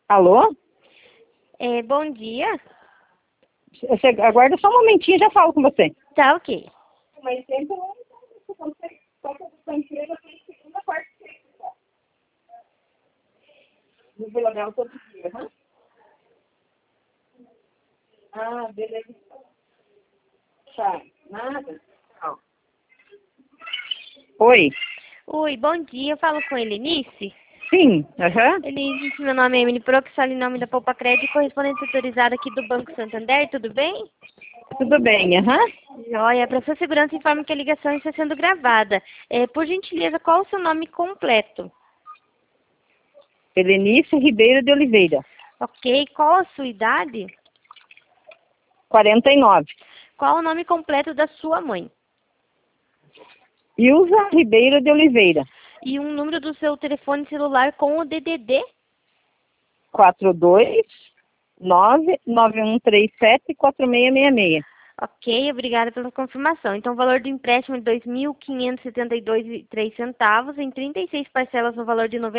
Alô? Bom dia. Você aguarda só um momentinho e já falo com você. Tá ok. Mas sempre você consegue sua empresa tem segunda, quarta e sexta. No Vila Bela todo dia, né? Ah, beleza. Tá, nada? Não. Oi. Oi, bom dia. Eu falo com Helenice. Sim, aham. Helenice, meu nome é Emily Proxal, em nome da Poupa Crédito, correspondente autorizada aqui do Banco Santander, tudo bem? Tudo bem, aham. Joia, para sua segurança, informo que a ligação está sendo gravada. Por gentileza, qual o seu nome completo? Helenice Ribeiro de Oliveira, Ok, qual a sua idade? 49. Qual o nome completo da sua mãe? Ilza Ribeiro de Oliveira, E um número do seu telefone celular com o DDD? 429-9137-4666. Ok, obrigada pela confirmação. Então, o valor do empréstimo é R$ 2.572,03 em 36 parcelas no valor de R$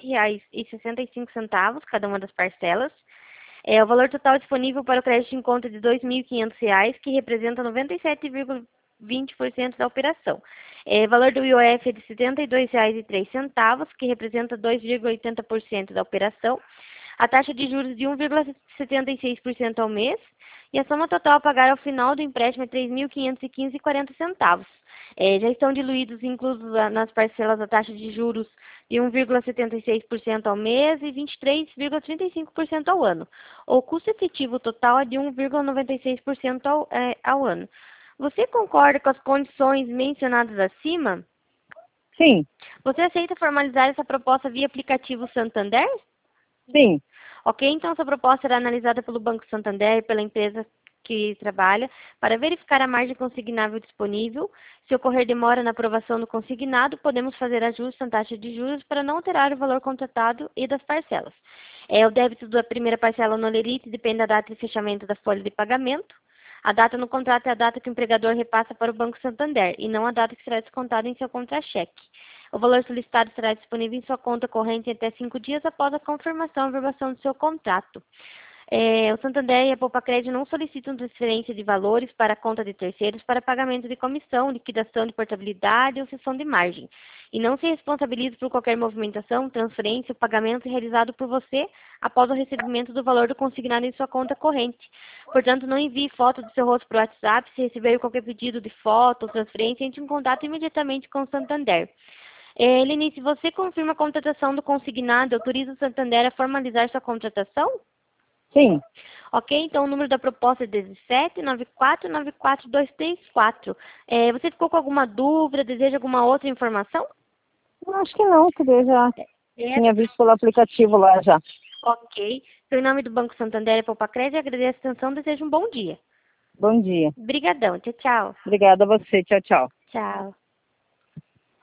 97,65, cada uma das parcelas. O valor total disponível para o crédito em conta de R$ 2.500, que representa 97,20% da operação. O valor do IOF é de R$ 72,03, que representa 2,80% da operação. A taxa de juros de 1,76% ao mês. E a soma total a pagar ao final do empréstimo é R$ 3.515,40. Já estão diluídos e inclusos nas parcelas a taxa de juros de 1,76% ao mês e 23,35% ao ano. O custo efetivo total é de 1,96% ao ano. Você concorda com as condições mencionadas acima? Sim, Você aceita formalizar essa proposta via aplicativo Santander? sim. Ok, então essa proposta será analisada pelo Banco Santander e pela empresa que trabalha para verificar a margem consignável disponível. Se ocorrer demora na aprovação do consignado, podemos fazer ajustes na taxa de juros para não alterar o valor contratado e das parcelas. O débito da primeira parcela no Lerite depende da data de fechamento da folha de pagamento. A data no contrato é a data que o empregador repassa para o Banco Santander e não a data que será descontada em seu contra-cheque. O valor solicitado será disponível em sua conta corrente em até 5 dias após a confirmação e aprovação do seu contrato. O Santander e a Poupa Crédito não solicitam transferência de valores para a conta de terceiros para pagamento de comissão, liquidação de portabilidade ou cessão de margem. E não se responsabiliza por qualquer movimentação, transferência ou pagamento realizado por você após o recebimento do valor do consignado em sua conta corrente. Portanto, não envie foto do seu rosto para o WhatsApp. Se receber qualquer pedido de foto ou transferência, entre em contato imediatamente com o Santander. Helenice, você confirma a contratação do consignado e autoriza o Santander a formalizar sua contratação? Sim. Ok, então o número da proposta é 1794942234. Você ficou com alguma dúvida, deseja alguma outra informação? Eu acho que não, que eu já É, tinha visto pelo aplicativo lá já. ok. Então, em nome do Banco Santander e Poupa Crédito, agradeço a atenção, desejo um bom dia. Bom dia. Obrigadão, tchau, tchau. Obrigada a você. Tchau, tchau. Tchau.